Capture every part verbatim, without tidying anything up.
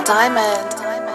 Diamond.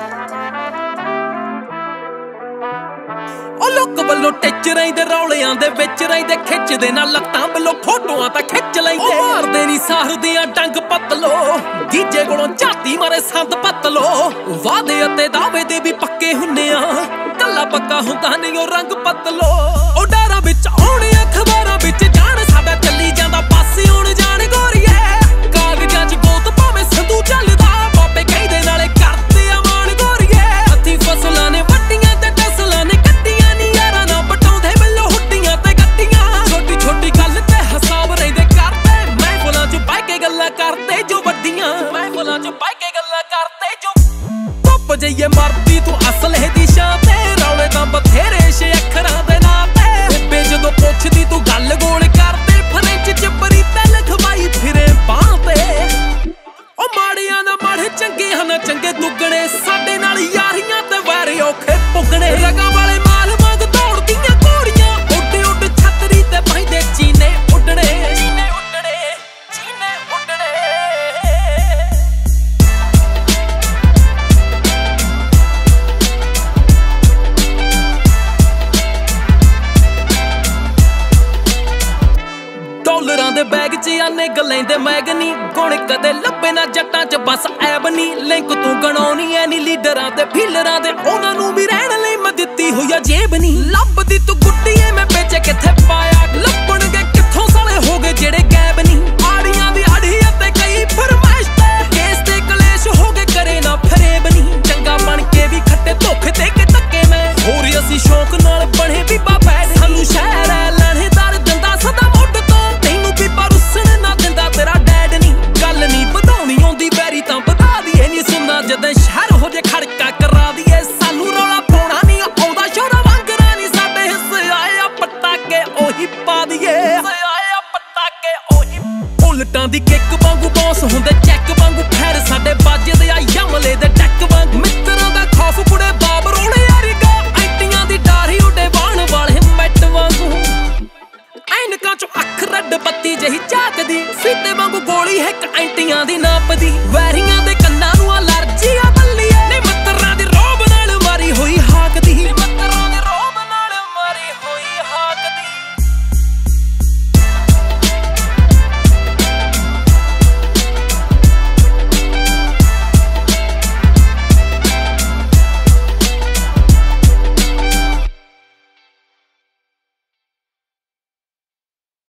ਉਹ ਲੋਕ ਵੱਲੋਂ ਟਿੱਚ ਰਹਿੰਦੇ ਰੌਲਿਆਂ ਦੇ ਵਿੱਚ ਰਹਿੰਦੇ ਖਿੱਚਦੇ ਨਾ ਲੱਤਾਂ ਵੱਲੋਂ ਫੋਟੋਆਂ ਤਾਂ ਖਿੱਚ ਲੈਂਦੇ ਮਾਰਦੇ ਨਹੀਂ ਸਾਰਦੀਆਂ ਡੰਗ ਪਤਲੋ ਗੀਜੇ ਕੋਲੋਂ ਝਾਤੀ ਮਾਰੇ ਸੰਦ ਪਤਲੋ ਵਾਦੇ ਅਤੇ ਦਾਅਵੇ ਦੇ ਵੀ ਪੱਕੇ ਹੁੰਨੇ ਆ ਕੱਲਾ ਪੱਕਾ ਹੁੰਦਾ ਨਹੀਂ ਉਹ ਰੰਗ ਪਤਲੋ ਉਹ ਡਾਰਾਂ ਵਿੱਚ ਆਉਣੇ ਅਖਬਾਰਾਂ ਵਿੱਚ ਜਾਣ ਸਾਡਾ ਚੱਲੀ ਜਾਂਦਾ ਪਾਸੇ ਹੁਣ ਜਾਣ ਗੋਰੀਏ ਕਾਗਜ਼ਾਂ 'ਚ ਗੋਤ ਭਾਵੇਂ ਸੰਧੂ ਚੱਲਦਾ ਬਾਬੇ ਕਹਿੰਦੇ ਨਾਲੇ ਕਰਦੇ ਆ ਮਾਣ ਗੋਰੀਏ ਹੱਥੀਂ ਫਸਲਾਂ ਨੇ ਵੱਟੀਆਂ ਤੇ ਟਸਲਾਂ ਨੇ ਕੱਟੀਆਂ ਨੀ ਯਾਰਾਂ ਨਾਲ ਪਟਾਉਂਦੇ ਵੱਲੋਂ ਹੁੱਡੀਆਂ ਤੇ ਗੱਡੀਆਂ ਛੋਟੀ ਛੋਟੀ ਗੱਲ ਤੇ ਹਿਸਾਬ ਰਹਿੰਦੇ ਕਰਦੇ ਮਹਿਫਲਾਂ 'ਚ ਬਹਿ ਕੇ ਗੱਲਾਂ ਕਰਦੇ ਜੋ ਵੱਡੀਆਂ ਮਹਿਫਲਾਂ 'ਚ ਬਹਿ ਕੇ ਗੱਲਾਂ ਕਰਦੇ ਜੋ ਧੁੱਪ ਜਈਏ ਮਰਦੀ ਤੂੰ ਅਸਲ ਹੈ ਦੀ ਸ਼ਾਂ ਤੇ ਰੌਲੇ ਤਾਂ ਬਥੇਰੇ ਛੇ ਅੱਖਰਾਂ ਦੇ ਨਾਂ ਤੇ ਬੇਬੇ ਜਦੋਂ ਪੁੱਛਦੀ ਤੂੰ ਗੱਲ ਗੋਲ ਕਰਦੇ ਫਰੇਂਚ 'ਚ ਬਰੀ ਤੇ ਲਿਖਵਾਈ ਫਿਰੇ ਬਾਂਹ ਤੇ ਉਹ ਮਾੜੀਆਂ ਨਾ ਮਾੜੇ ਚੰਗੇ ਹਨ ਚੰਗੇ ਦੁੱਗਣੇ ਸਾਡੇ ਨਾਲ ਯਾਰੀਆਂ ਤੇ ਵੈਰ ਔਖੇ ਪੁੱਗਣੇ ਰਗਾਂ ਵਾਲੇ ਮਾਲ ਵਾਂਗ ਦੌੜਦੀਆਂ ਘੋੜੀਆਂ ਉੱਡ ਉੱਡ ਛਤਰੀ ਤੇ ਬਹਿੰਦੇ ਚੀਨੇ ਉੱਡਣੇ ਚੀਨੇ ਉੱਡਣੇ ਚੀਨੇ ਉੱਡਣੇ ਡਾਲਰਾਂ ਦੇ ਬੈਗ 'ਚ ਆਨੇ ਗਲੈਂਦੇ ਮੈਗਨੀ ਗੁਣ ਕਦੇ ਲੱਭੇ ਨਾ ਜੱਟਾਂ 'ਚ ਬਸ ਐਬ ਨੀ ਲਿੰਕ ਤੂੰ ਗਣਾਉਣੀ ਐ ਨੀ ਲੀਡਰਾਂ ਤੇ ਫੀਲਰਾਂ ਦੇ ਉਹਨਾਂ ਨੂੰ ਵੀ ਰਹਿਣ ਲਈ ਮੈਂ ਦਿੱਤੀ ਹੋਈ ਆ ਜੇਬ ਨੀ ਲੱਭਦੀ ਤੂੰ ਗੁੱਡੀ ਐ ਮੈਂ ਵੇਚੇ ਕਿੱਥੇ ਪਾਇਆ ਲੱਭਣਗੇ ਕਿੱਥੋਂ ਸਾਲੇ ਹੋ ਗਏ ਜਿਹੜੇ ਗੈਬ ਨੀ ਆੜੀਆਂ ਦੀ ਆੜੀ ਅਤੇ ਕਈ ਫਰਮਾਇਸ਼ ਤੇ ਕੇਸ ਤੇ ਕਲੇਸ਼ ਹੋ ਗਏ ਕਰੇ ਨਾ ਫਰੇਬ ਨੀ ਚੰਗਾ ਬਣ ਕੇ ਵੀ ਖੱਟੇ ਧੋਖੇ ਦੇ ਕੇ ਧੱਕੇ ਮੈਂ ਹੋਰ ਅਸੀਂ ਸ਼ੌਕ ਨਾਲ ਬਣੇ ਬੀਬਾ ਬੈਡ ਸਾਨੂੰ ਸ਼ਹਿਰ ਐ ਲਾਣੇਦਾਰ ਦੰਦਾ ਸਦਾ ਮੁੱਢ ਤੋਂ ਤੈਨੂੰ ਬੀਬਾ ਰੁੱਸਣ ਨਾ ਦਿੰਦਾ ਤੇਰਾ ਡੈਡ ਨੀ ਗੱਲ ਨੀ ਵਧਾਉਣੀ ਆਉਂਦੀ ਵੈਰੀ ਤਾਂ ਵਧਾ ਦੀਏ ਨੀ ਸੁਣਨਾ ਜਦੋਂ ਸ਼ਹਿਰ ਹੋ ਜੇ ਖੜਕਾ ਕਰਾ ਦੀਏ ਸਾਨੂੰ ਰੌਲਾ ਪਾਉਣਾ ਨੀ ਆਉਂਦਾ ਸ਼ੋਰਾ ਵਾਂਗਰਾ ਨੀ ਸਾਡੇ ਹਿੱਸੇ ਆਇਆ ਪਟਾਕੇ ਉਹੀ ਪਾ ਦੀਏ ਆਇਆ ਪਟਾਕੇ ਉਹੀ ਉਲਟਾਂ ਦੀ ਕਿੱਕ ਵਾਂਗੂ ਬੌਸ ਹੁੰਦੇ ਚੈੱਕ ਵਾਂਗੂ ਖੈਰ ਸਾਡੇ ਵੱਜਦੇ ਆ ਯਮਲੇ ਦੇ ਡੈਕ ਵਾਂਗ ਮਿੱਤਰਾਂ ਦਾ ਖੌਫ ਕੁੜੇ ਬਾਬ ਰੋਲੇ ਯਾਰੀਗਾ ਐਂਟੀਆਂ ਦੀ ਡਾਰੀ ਉੱਡੇ ਬਾਣ ਵਾਲੇ ਮੈਟ ਵਾਂਗੂ ਐਨਕਾਂ 'ਚੋਂ ਅੱਖ ਰੱਡ ਬੱਤੀ ਜਹੀ ਝਾਕਦੀ ਫੀਤੇ ਵਾਂਗੂ ਗੋਲੀ ਹੈ ਐਂਟੀਆਂ ਦੀ ਨਾਪਦੀ ਵੈਰੀਆਂ